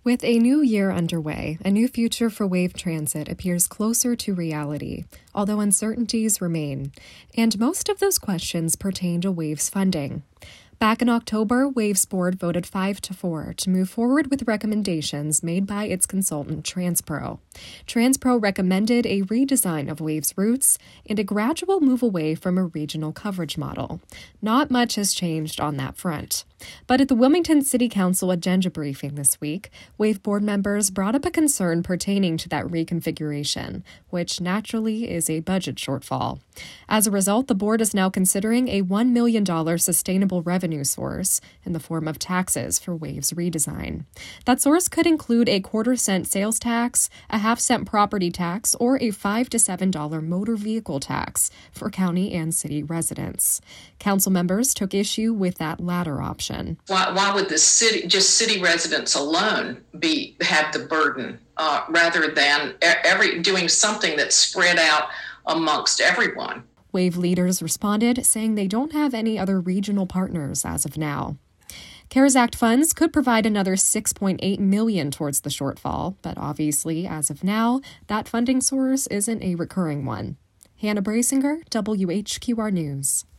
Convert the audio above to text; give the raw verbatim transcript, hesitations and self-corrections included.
With a new year underway, a new future for Wave Transit appears closer to reality, although uncertainties remain. And most of those questions pertain to Wave's funding. Back in October, Wave's board voted five to four to move forward with recommendations made by its consultant Transpro. Transpro recommended a redesign of Wave's routes and a gradual move away from a regional coverage model. Not much has changed on that front. But at the Wilmington City Council agenda briefing this week, Wave board members brought up a concern pertaining to that reconfiguration, which naturally is a budget shortfall. As a result, the board is now considering a one million dollars sustainable revenue source in the form of taxes for Wave's redesign. That source could include a quarter cent sales tax, a half cent property tax, or a five to seven dollars motor vehicle tax for county and city residents. Council members took issue with that latter option. Why, why would the city, just city residents alone, be have the burden uh, rather than every doing something that's spread out amongst everyone? Wave leaders responded, saying they don't have any other regional partners as of now. CARES Act funds could provide another six point eight million dollars towards the shortfall, but obviously, as of now, that funding source isn't a recurring one. Hannah Brasinger, W H Q R News.